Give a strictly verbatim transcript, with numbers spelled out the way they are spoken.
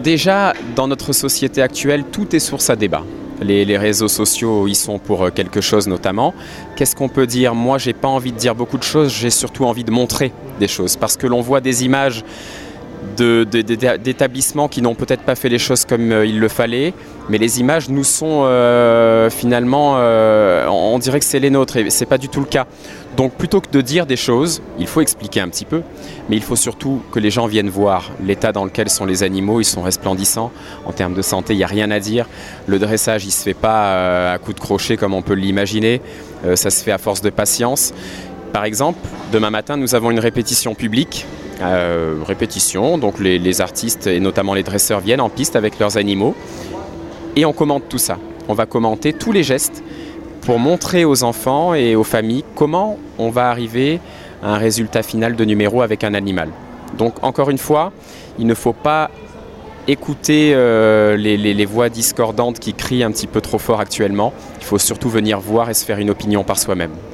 déjà, dans notre société actuelle, tout est source à débat. Les, les réseaux sociaux y sont pour quelque chose notamment. Qu'est-ce qu'on peut dire ? Moi, j'ai pas envie de dire beaucoup de choses, j'ai surtout envie de montrer des choses. Parce que l'on voit des images de, de, de, d'établissements qui n'ont peut-être pas fait les choses comme euh, il le fallait, mais les images nous sont euh, finalement, euh, on dirait que c'est les nôtres, et c'est pas du tout le cas. Donc plutôt que de dire des choses, il faut expliquer un petit peu, mais il faut surtout que les gens viennent voir l'état dans lequel sont les animaux. Ils sont resplendissants en termes de santé, il n'y a rien à dire. Le dressage, il ne se fait pas euh, à coup de crochet comme on peut l'imaginer, euh, ça se fait à force de patience. Par exemple, demain matin, nous avons une répétition publique. Euh, répétition, donc les, les artistes et notamment les dresseurs viennent en piste avec leurs animaux et on commente tout ça. On va commenter tous les gestes pour montrer aux enfants et aux familles comment on va arriver à un résultat final de numéro avec un animal. Donc encore une fois, il ne faut pas écouter euh, les, les, les voix discordantes qui crient un petit peu trop fort actuellement. Il faut surtout venir voir et se faire une opinion par soi-même.